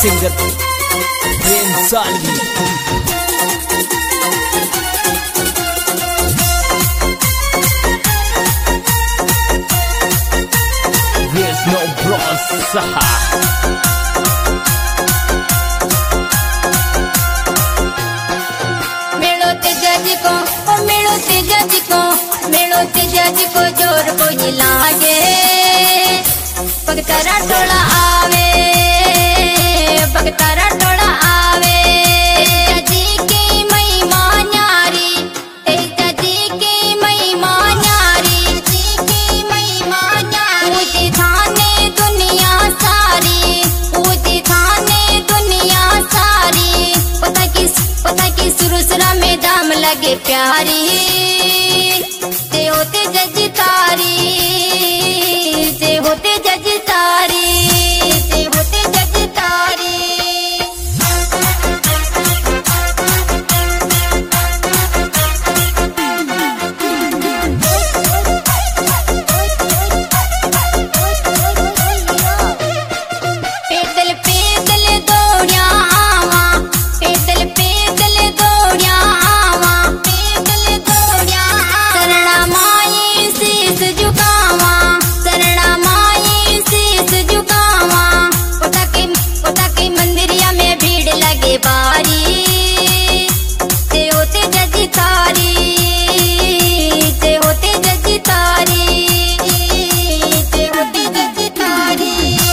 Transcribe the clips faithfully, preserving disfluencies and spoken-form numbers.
Singer प्रेम सालवी। There's no bronze. मेलो तेजाजी को ओ मेलो तेजाजी को मेलो तेजाजी को जोर कोई लागे भगतारा टोला आवे भगतारा टोला आवे तेजाजी की महिमा न्यारी तेजाजी की महिमा न्यारी जी की महिमा न्यारी ऊंची थाने दुनिया सारी ऊंची थाने दुनिया सारी पता की पता की सुरसरा में दाम लगे प्यारी ते होते जज तारी ते होते जज तारी ते होते जज तारी पैदल पैदल दौड़िया आवा पैदल पैदल दौड़िया आवा पैदल दौड़िया शरणा माई शीस झुकावा शरणा माई शीस झुकावा पोता के पोता के मंदिरिया में भीड़ लगे बारी ते होते जज तारी ते होते जज तारी ते होते जज तारी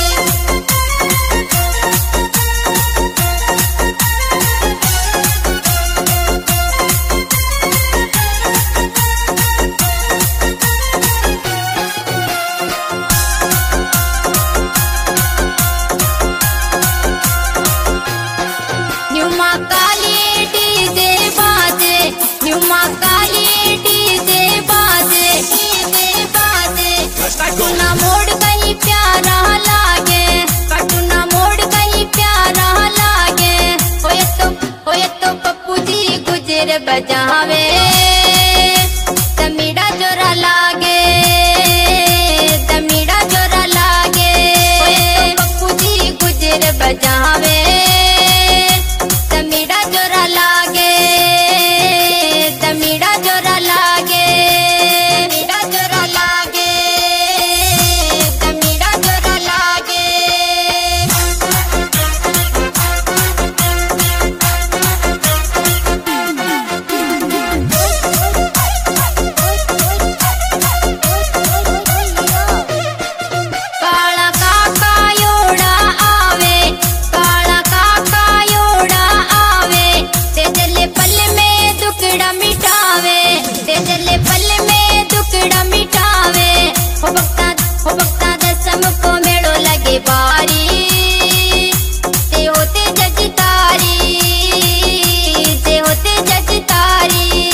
न्यूमा काली डीजे बाजे न्यूमा काली डीजे बाजे डीजे बाजे कटुना मोड़ कहीं प्यारा लागे कटुना मोड़ कहीं प्यारा लागे होए तो होए तो पप्पू जी गुजर बजावे तमीड़ा जोरा लागे तमीड़ा जोरा लागे होए तो पप्पू जी गुजर बजावे तमीड़ा जोरा लागे तमीड़ा जोरा लागे तमीड़ा जोरा लागे तमीड़ा जोरा लागे काला काका योड़ा आवे काला काका योड़ा आवे ते जले पल में दुकड़ा मिटावे ते जले पल में दुकड़ा मिटावे हो भक्ता हो भक्ता दसम को मेड़ो लगे बारी ते होते जज तारी ते होते जज तारी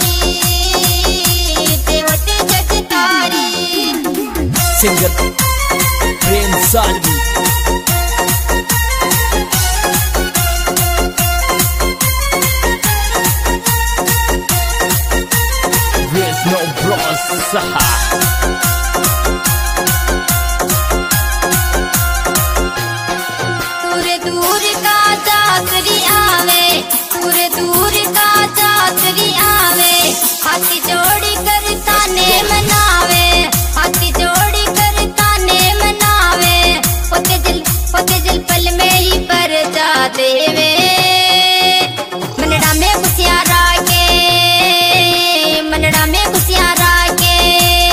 ते होते जज तारी सिंगर प्रेम सालवी। There's no bronze. दूर दूर का जातरी आवे दूर दूर का जातरी आवे हाथी जोड़ी कर ताने मनावे हाथी जोड़ी कर ताने मनावे होते दिल होते दिल पल में ही पर जा देवे मनड़ा में खुशियाँ राके मनड़ा में खुशियाँ राके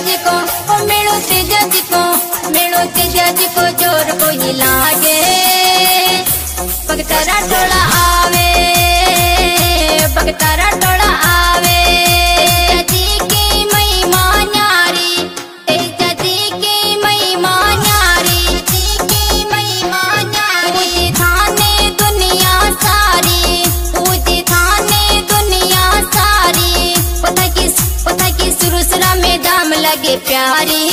तेज को ओ मेलो तेज को मेलो तेज को जोर कोई लागे भगतारा टोला आवे भगतारा टोला आवे जी की महिमा न्यारी तेज जी की महिमा न्यारी जी की महिमा न्यारी थाने दुनिया सारी पूजी थाने दुनिया सारी पता की पता की सुरसरा में दाम लगे प्यारी